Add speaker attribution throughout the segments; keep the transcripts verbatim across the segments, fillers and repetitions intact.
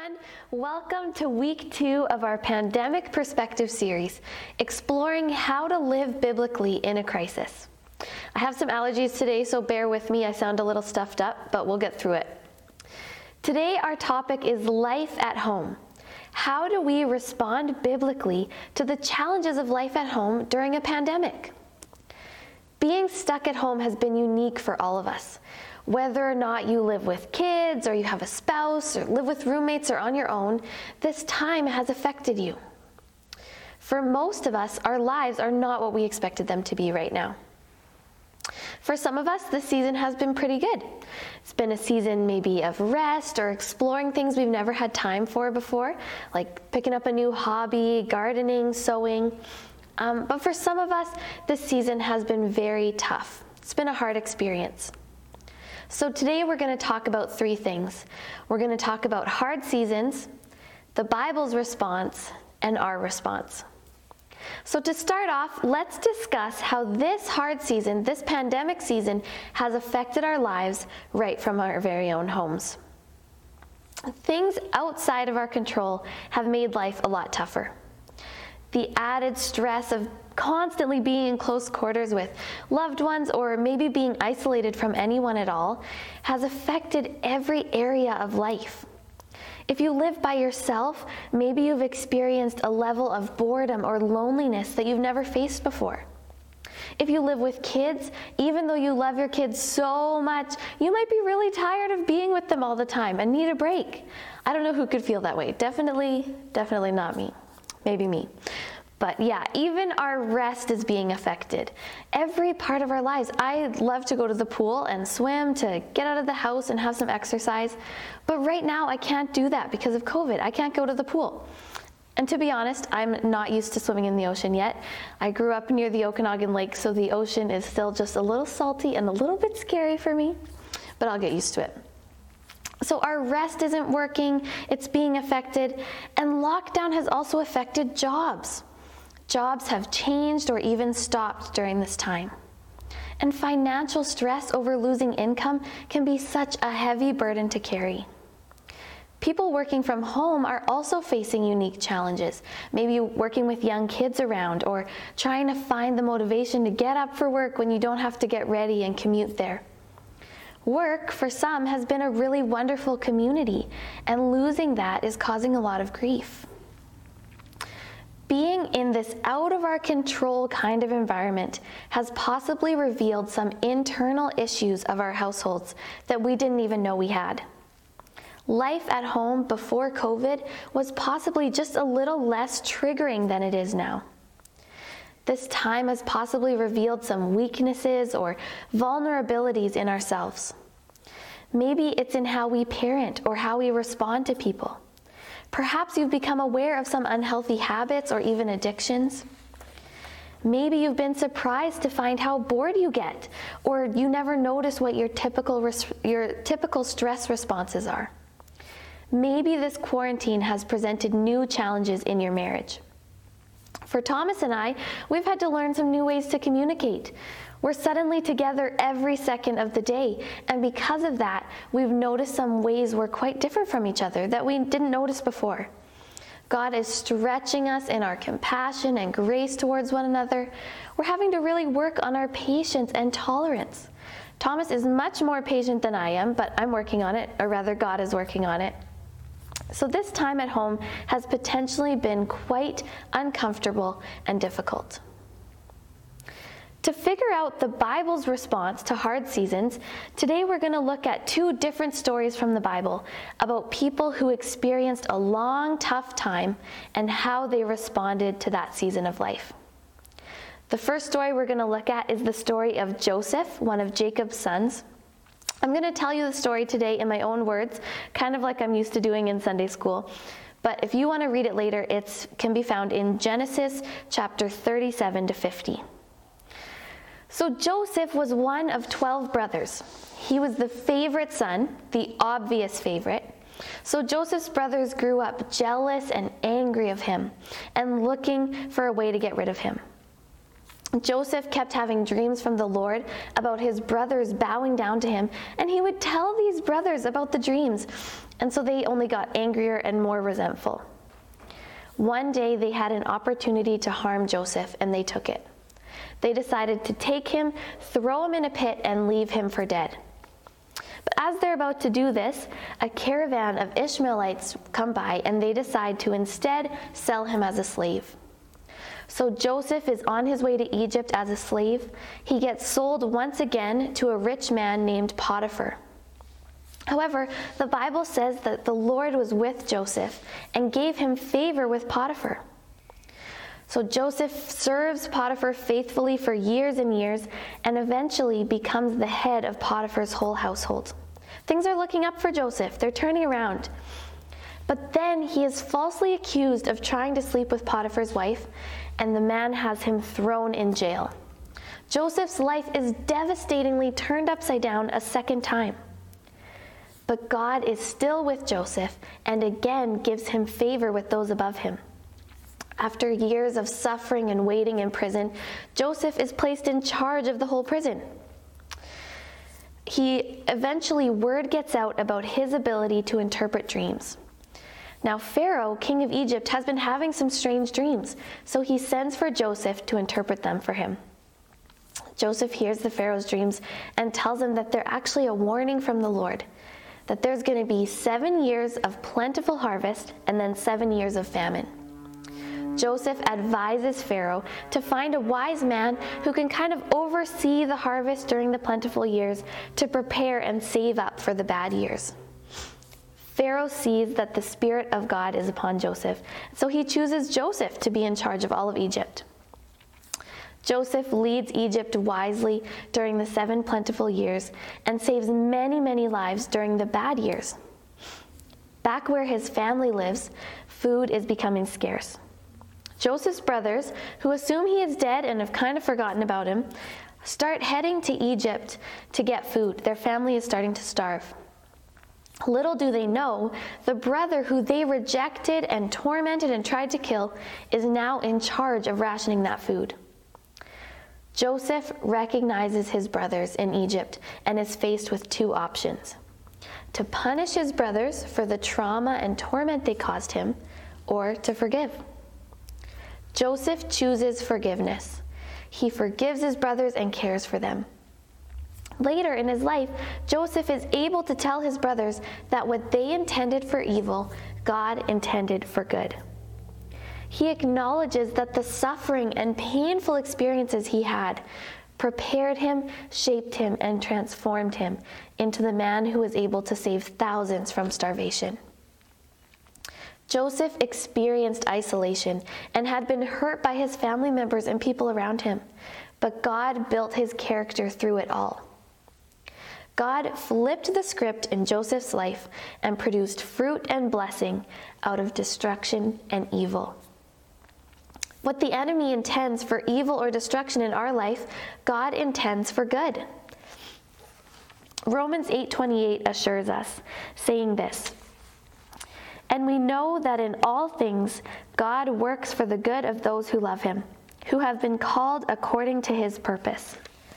Speaker 1: everyone. Welcome to week two of our Pandemic Perspective series, exploring how to live biblically in a crisis. I have some allergies today, so bear with me. I sound a little stuffed up, but we'll get through it. Today, our topic is life at home. How do we respond biblically to the challenges of life at home during a pandemic? Being stuck at home has been unique for all of us. Whether or not you live with kids, or you have a spouse, or live with roommates, or on your own, this time has affected you. For most of us, our lives are not what we expected them to be right now. For some of us, this season has been pretty good. It's been a season maybe of rest or exploring things we've never had time for before, like picking up a new hobby, gardening, sewing. Um, but for some of us, this season has been very tough. It's been a hard experience. So today we're going to talk about three things. We're going to talk about hard seasons, the Bible's response, and our response. So to start off, let's discuss how this hard season, this pandemic season, has affected our lives right from our very own homes. Things outside of our control have made life a lot tougher. The added stress of constantly being in close quarters with loved ones or maybe being isolated from anyone at all has affected every area of life. If you live by yourself, maybe you've experienced a level of boredom or loneliness that you've never faced before. If you live with kids, even though you love your kids so much, you might be really tired of being with them all the time and need a break. I don't know who could feel that way. Definitely, definitely not me. Maybe me. But yeah, even our rest is being affected. Every part of our lives. I love to go to the pool and swim, to get out of the house and have some exercise. But right now I can't do that because of COVID. I can't go to the pool. And to be honest, I'm not used to swimming in the ocean yet. I grew up near the Okanagan Lake, so the ocean is still just a little salty and a little bit scary for me, but I'll get used to it. So our rest isn't working, it's being affected, and lockdown has also affected jobs. Jobs have changed or even stopped during this time. And financial stress over losing income can be such a heavy burden to carry. People working from home are also facing unique challenges, maybe working with young kids around or trying to find the motivation to get up for work when you don't have to get ready and commute there. Work, for some, has been a really wonderful community, and losing that is causing a lot of grief. Being in this out-of-our-control kind of environment has possibly revealed some internal issues of our households that we didn't even know we had. Life at home before COVID was possibly just a little less triggering than it is now. This time has possibly revealed some weaknesses or vulnerabilities in ourselves. Maybe it's in how we parent or how we respond to people. Perhaps you've become aware of some unhealthy habits or even addictions. Maybe you've been surprised to find how bored you get, or you never notice what your typical res- your typical stress responses are. Maybe this quarantine has presented new challenges in your marriage. For Thomas and I, we've had to learn some new ways to communicate. We're suddenly together every second of the day, and because of that, we've noticed some ways we're quite different from each other that we didn't notice before. God is stretching us in our compassion and grace towards one another. We're having to really work on our patience and tolerance. Thomas is much more patient than I am, but I'm working on it, or rather God is working on it. So this time at home has potentially been quite uncomfortable and difficult. To figure out the Bible's response to hard seasons, today we're going to look at two different stories from the Bible about people who experienced a long, tough time and how they responded to that season of life. The first story we're going to look at is the story of Joseph, one of Jacob's sons. I'm going to tell you the story today in my own words, kind of like I'm used to doing in Sunday school. But if you want to read it later, it can be found in Genesis chapter thirty-seven to fifty. So Joseph was one of twelve brothers. He was the favorite son, the obvious favorite. So Joseph's brothers grew up jealous and angry of him and looking for a way to get rid of him. Joseph kept having dreams from the Lord about his brothers bowing down to him, and he would tell these brothers about the dreams. and so they only got angrier and more resentful. One day they had an opportunity to harm Joseph, and they took it. They decided to take him, throw him in a pit, and leave him for dead. But as they're about to do this, a caravan of Ishmaelites come by, and they decide to instead sell him as a slave. So Joseph is on his way to Egypt as a slave. He gets sold once again to a rich man named Potiphar. However, the Bible says that the Lord was with Joseph and gave him favor with Potiphar. So Joseph serves Potiphar faithfully for years and years, and eventually becomes the head of Potiphar's whole household. Things are looking up for Joseph. They're turning around. But then he is falsely accused of trying to sleep with Potiphar's wife, and the man has him thrown in jail. Joseph's life is devastatingly turned upside down a second time. But God is still with Joseph and again gives him favor with those above him. After years of suffering and waiting in prison, Joseph is placed in charge of the whole prison. He eventually, word gets out about his ability to interpret dreams. Now Pharaoh, king of Egypt, has been having some strange dreams, so he sends for Joseph to interpret them for him. Joseph hears the Pharaoh's dreams and tells him that they're actually a warning from the Lord, that there's going to be seven years of plentiful harvest and then seven years of famine. Joseph advises Pharaoh to find a wise man who can kind of oversee the harvest during the plentiful years to prepare and save up for the bad years. Pharaoh sees that the Spirit of God is upon Joseph, so he chooses Joseph to be in charge of all of Egypt. Joseph leads Egypt wisely during the seven plentiful years and saves many, many lives during the bad years. Back where his family lives, food is becoming scarce. Joseph's brothers, who assume he is dead and have kind of forgotten about him, start heading to Egypt to get food. Their family is starting to starve. Little do they know, the brother who they rejected and tormented and tried to kill is now in charge of rationing that food. Joseph recognizes his brothers in Egypt and is faced with two options: to punish his brothers for the trauma and torment they caused him, or to forgive. Joseph chooses forgiveness. He forgives his brothers and cares for them. Later in his life, Joseph is able to tell his brothers that what they intended for evil, God intended for good. He acknowledges that the suffering and painful experiences he had prepared him, shaped him, and transformed him into the man who was able to save thousands from starvation. Joseph experienced isolation and had been hurt by his family members and people around him, but God built his character through it all. God flipped the script in Joseph's life and produced fruit and blessing out of destruction and evil. What the enemy intends for evil or destruction in our life, God intends for good. Romans eight twenty-eight assures us, saying this, "And we know that in all things God works for the good of those who love him, who have been called according to his purpose."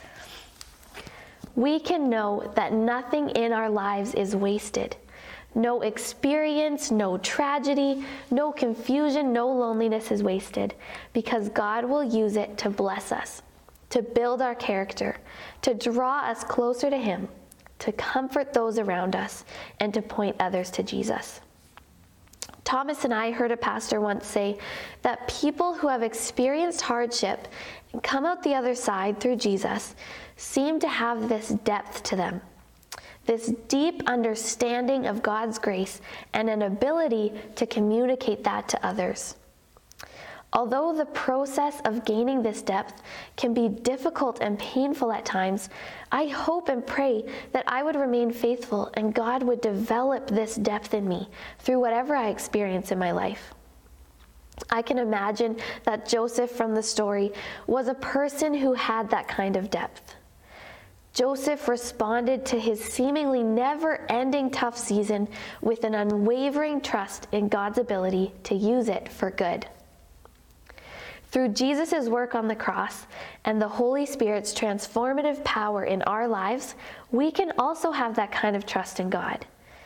Speaker 1: We can know that nothing in our lives is wasted. No experience, no tragedy, no confusion, no loneliness is wasted, because God will use it to bless us, to build our character, to draw us closer to him, to comfort those around us, and to point others to Jesus. Thomas and I heard a pastor once say that people who have experienced hardship and come out the other side through Jesus seem to have this depth to them, this deep understanding of God's grace and an ability to communicate that to others. Although the process of gaining this depth can be difficult and painful at times, I hope and pray that I would remain faithful and God would develop this depth in me through whatever I experience in my life. I can imagine that Joseph from the story was a person who had that kind of depth. Joseph responded to his seemingly never-ending tough season with an unwavering trust in God's ability to use it for good. Through Jesus' work on the cross and the Holy Spirit's transformative power in our lives, we can also have that kind of trust in God.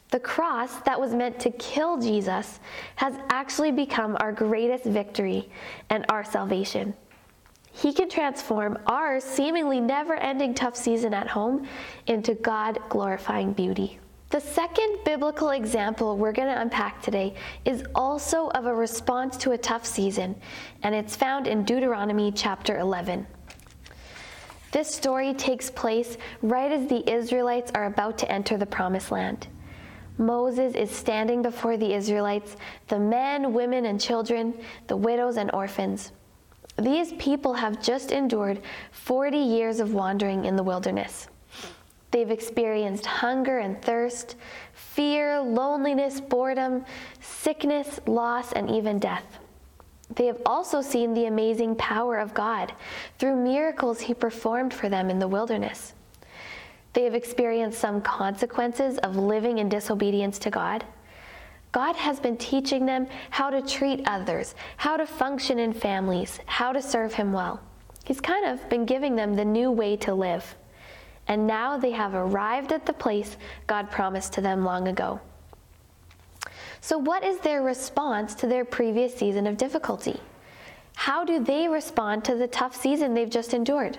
Speaker 1: The cross that was meant to kill Jesus has actually become our greatest victory and our salvation. He can transform our seemingly never-ending tough season at home into God-glorifying beauty. The second biblical example we're going to unpack today is also of a response to a tough season, and it's found in Deuteronomy chapter eleven. This story takes place right as the Israelites are about to enter the Promised Land. Moses is standing before the Israelites, the men, women, and children, the widows and orphans. These people have just endured forty years of wandering in the wilderness. They've experienced hunger and thirst, fear, loneliness, boredom, sickness, loss, and even death. They have also seen the amazing power of God through miracles He performed for them in the wilderness. They have experienced some consequences of living in disobedience to God. God has been teaching them how to treat others, how to function in families, how to serve Him well. He's kind of been giving them the new way to live. And now they have arrived at the place God promised to them long ago. So what is their response to their previous season of difficulty? How do they respond to the tough season they've just endured?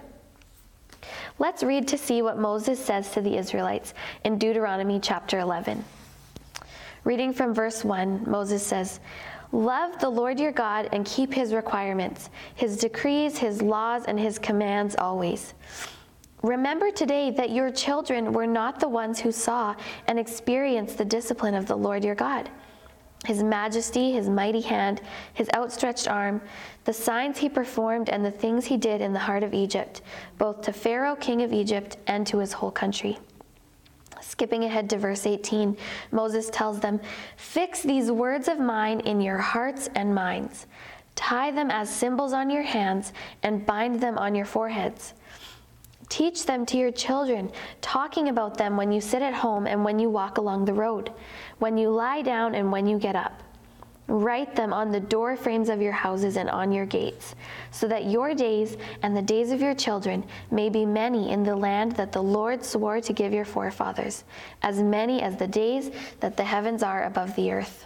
Speaker 1: Let's read to see what Moses says to the Israelites in Deuteronomy chapter eleven. Reading from verse one, Moses says, "Love the Lord your God and keep His requirements, His decrees, His laws, and His commands always. Remember today that your children were not the ones who saw and experienced the discipline of the Lord your God, His majesty, His mighty hand, His outstretched arm, the signs He performed, and the things He did in the heart of Egypt, both to Pharaoh, king of Egypt, and to his whole country." Skipping ahead to verse eighteen, Moses tells them, "Fix these words of mine in your hearts and minds. Tie them as symbols on your hands and bind them on your foreheads. Teach them to your children, talking about them when you sit at home and when you walk along the road, when you lie down and when you get up. Write them on the door frames of your houses and on your gates, so that your days and the days of your children may be many in the land that the Lord swore to give your forefathers, as many as the days that the heavens are above the earth."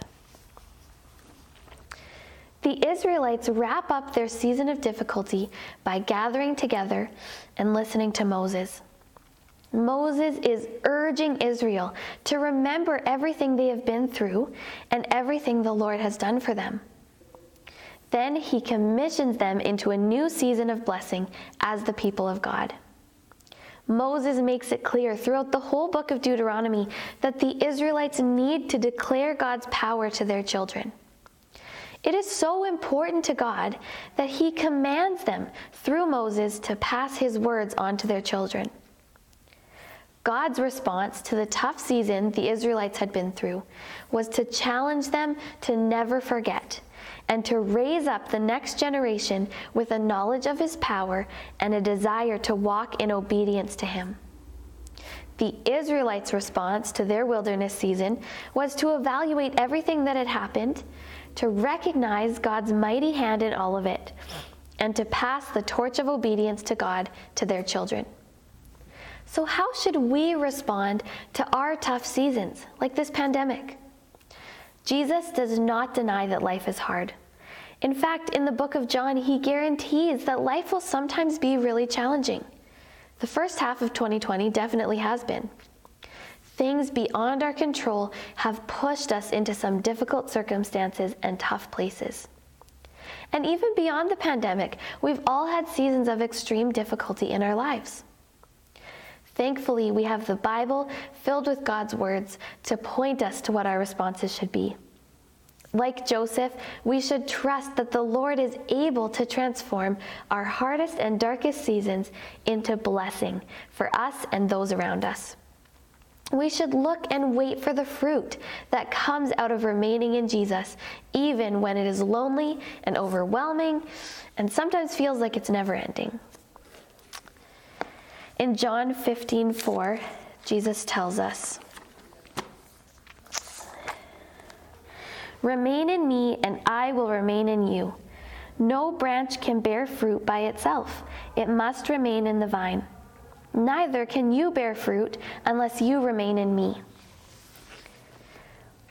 Speaker 1: The Israelites wrap up their season of difficulty by gathering together and listening to Moses. Moses is urging Israel to remember everything they have been through and everything the Lord has done for them. Then he commissions them into a new season of blessing as the people of God. Moses makes it clear throughout the whole book of Deuteronomy that the Israelites need to declare God's power to their children. It is so important to God that He commands them through Moses to pass His words on to their children. God's response to the tough season the Israelites had been through was to challenge them to never forget and to raise up the next generation with a knowledge of His power and a desire to walk in obedience to Him. The Israelites' response to their wilderness season was to evaluate everything that had happened, to recognize God's mighty hand in all of it, and to pass the torch of obedience to God to their children. So how should we respond to our tough seasons, like this pandemic? Jesus does not deny that life is hard. In fact, in the book of John, He guarantees that life will sometimes be really challenging. The first half of twenty twenty definitely has been. Things beyond our control have pushed us into some difficult circumstances and tough places. And even beyond the pandemic, we've all had seasons of extreme difficulty in our lives. Thankfully, we have the Bible filled with God's words to point us to what our responses should be. Like Joseph, we should trust that the Lord is able to transform our hardest and darkest seasons into blessing for us and those around us. We should look and wait for the fruit that comes out of remaining in Jesus, even when it is lonely and overwhelming and sometimes feels like it's never ending. In John fifteen four, Jesus tells us, "Remain in me, and I will remain in you. No branch can bear fruit by itself. It must remain in the vine. Neither can you bear fruit unless you remain in me."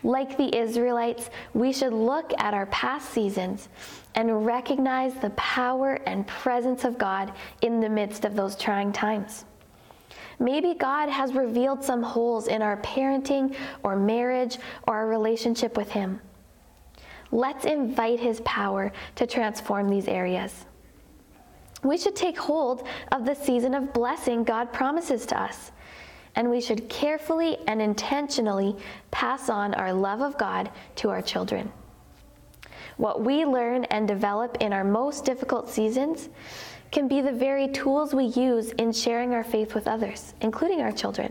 Speaker 1: Like the Israelites, we should look at our past seasons and recognize the power and presence of God in the midst of those trying times. Maybe God has revealed some holes in our parenting or marriage or our relationship with Him. Let's invite His power to transform these areas. We should take hold of the season of blessing God promises to us, and we should carefully and intentionally pass on our love of God to our children. What we learn and develop in our most difficult seasons can be the very tools we use in sharing our faith with others, including our children.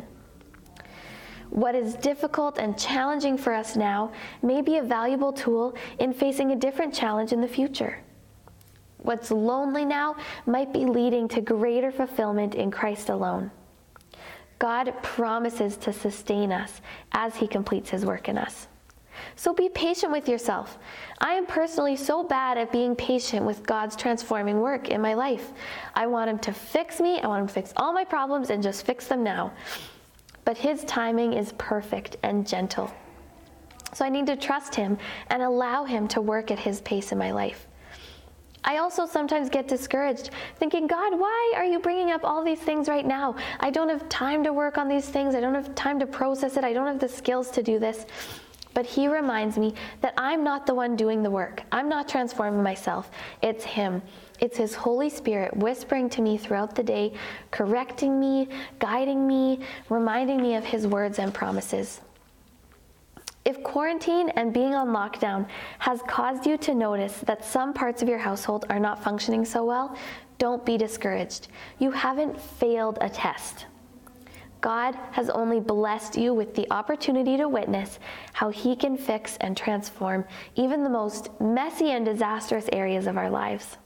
Speaker 1: What is difficult and challenging for us now may be a valuable tool in facing a different challenge in the future. What's lonely now might be leading to greater fulfillment in Christ alone. God promises to sustain us as He completes His work in us. So be patient with yourself. I am personally so bad at being patient with God's transforming work in my life. I want Him to fix me. I want Him to fix all my problems and just fix them now. But His timing is perfect and gentle. So I need to trust Him and allow Him to work at His pace in my life. I also sometimes get discouraged, thinking, God, why are you bringing up all these things right now? I don't have time to work on these things. I don't have time to process it. I don't have the skills to do this. But He reminds me that I'm not the one doing the work. I'm not transforming myself. It's Him. It's His Holy Spirit whispering to me throughout the day, correcting me, guiding me, reminding me of His words and promises. If quarantine and being on lockdown has caused you to notice that some parts of your household are not functioning so well, don't be discouraged. You haven't failed a test. God has only blessed you with the opportunity to witness how He can fix and transform even the most messy and disastrous areas of our lives.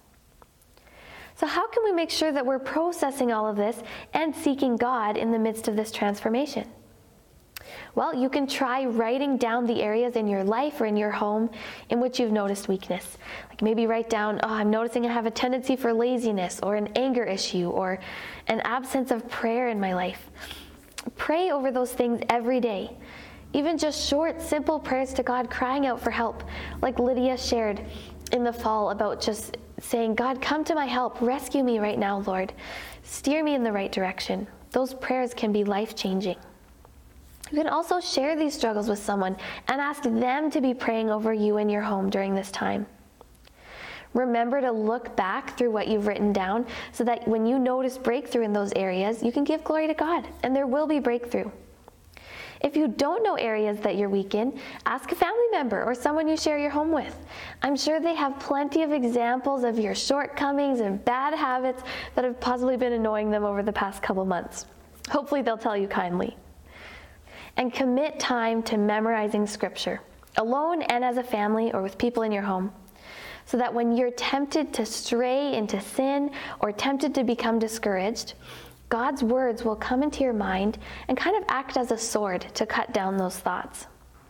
Speaker 1: So how can we make sure that we're processing all of this and seeking God in the midst of this transformation? Well, you can try writing down the areas in your life or in your home in which you've noticed weakness. Like maybe write down, oh, I'm noticing I have a tendency for laziness or an anger issue or an absence of prayer in my life. Pray over those things every day. Even just short, simple prayers to God, crying out for help, like Lydia shared in the fall about just saying, God, come to my help. Rescue me right now, Lord. Steer me in the right direction. Those prayers can be life-changing. You can also share these struggles with someone and ask them to be praying over you in your home during this time. Remember to look back through what you've written down so that when you notice breakthrough in those areas, you can give glory to God, and there will be breakthrough. If you don't know areas that you're weak in, ask a family member or someone you share your home with. I'm sure they have plenty of examples of your shortcomings and bad habits that have possibly been annoying them over the past couple months. Hopefully they'll tell you kindly. And commit time to memorizing Scripture, alone and as a family or with people in your home, so that when you're tempted to stray into sin or tempted to become discouraged, God's words will come into your mind and kind of act as a sword to cut down those thoughts.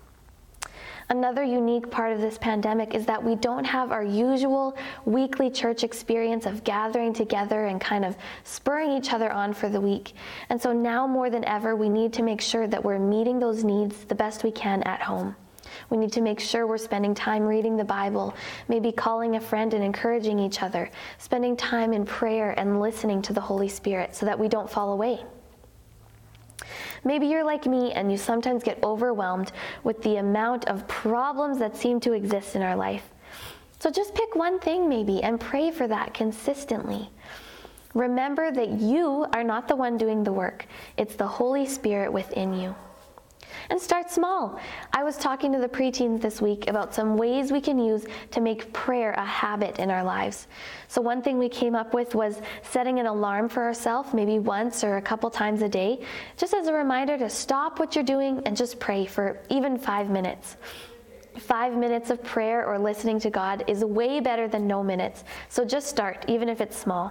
Speaker 1: Another unique part of this pandemic is that we don't have our usual weekly church experience of gathering together and kind of spurring each other on for the week. And so now more than ever, we need to make sure that we're meeting those needs the best we can at home. We need to make sure we're spending time reading the Bible, maybe calling a friend and encouraging each other, spending time in prayer and listening to the Holy Spirit so that we don't fall away. Maybe you're like me and you sometimes get overwhelmed with the amount of problems that seem to exist in our life. So just pick one thing maybe and pray for that consistently. Remember that you are not the one doing the work. It's the Holy Spirit within you. And start small. I was talking to the preteens this week about some ways we can use to make prayer a habit in our lives. So one thing we came up with was setting an alarm for ourselves, maybe once or a couple times a day, just as a reminder to stop what you're doing and just pray for even five minutes. Five minutes of prayer or listening to God is way better than no minutes. So just start, even if it's small.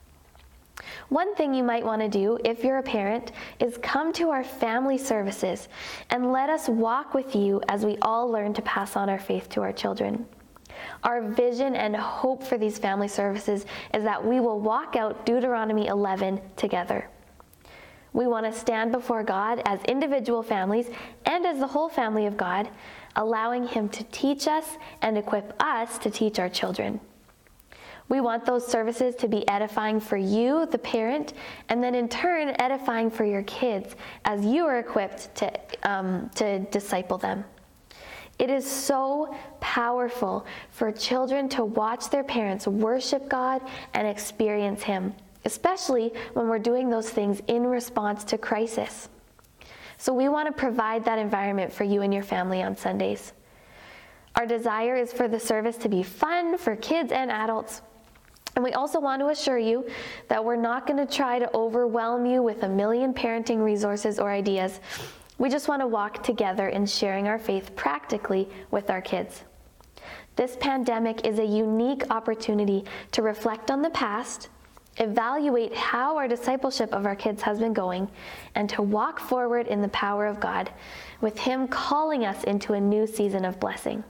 Speaker 1: One thing you might want to do, if you're a parent, is come to our family services and let us walk with you as we all learn to pass on our faith to our children. Our vision and hope for these family services is that we will walk out Deuteronomy eleven together. We want to stand before God as individual families and as the whole family of God, allowing Him to teach us and equip us to teach our children. We want those services to be edifying for you, the parent, and then in turn edifying for your kids as you are equipped to, um, to disciple them. It is so powerful for children to watch their parents worship God and experience Him, especially when we're doing those things in response to crisis. So we want to provide that environment for you and your family on Sundays. Our desire is for the service to be fun for kids and adults. And we also want to assure you that we're not going to try to overwhelm you with a million parenting resources or ideas. We just want to walk together in sharing our faith practically with our kids. This pandemic is a unique opportunity to reflect on the past, evaluate how our discipleship of our kids has been going, and to walk forward in the power of God, with Him calling us into a new season of blessing.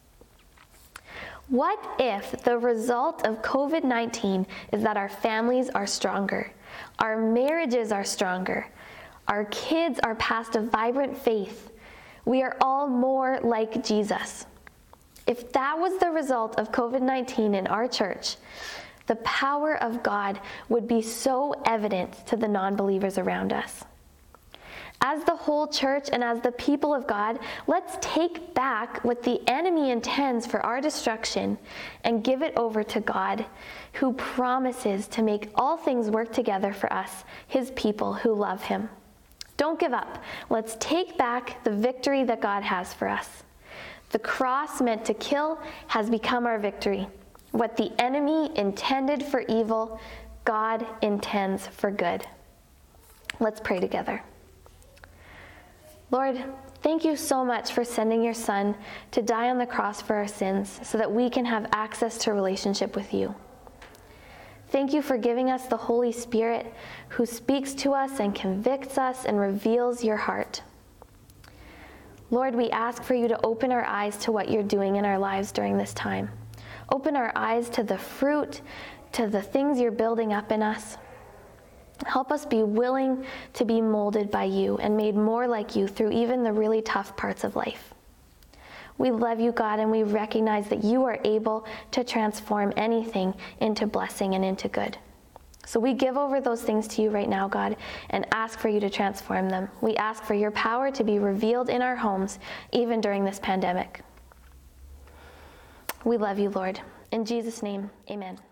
Speaker 1: What if the result of covid nineteen is that our families are stronger, our marriages are stronger, our kids are past a vibrant faith, we are all more like Jesus? If that was the result of covid nineteen in our church, the power of God would be so evident to the non-believers around us. As the whole church and as the people of God, let's take back what the enemy intends for our destruction and give it over to God, who promises to make all things work together for us, His people who love Him. Don't give up. Let's take back the victory that God has for us. The cross meant to kill has become our victory. What the enemy intended for evil, God intends for good. Let's pray together. Lord, thank you so much for sending your Son to die on the cross for our sins so that we can have access to a relationship with you. Thank you for giving us the Holy Spirit who speaks to us and convicts us and reveals your heart. Lord, we ask for you to open our eyes to what you're doing in our lives during this time. Open our eyes to the fruit, to the things you're building up in us. Help us be willing to be molded by you and made more like you through even the really tough parts of life. We love you, God, and we recognize that you are able to transform anything into blessing and into good. So we give over those things to you right now, God, and ask for you to transform them. We ask for your power to be revealed in our homes, even during this pandemic. We love you, Lord. In Jesus' name, amen.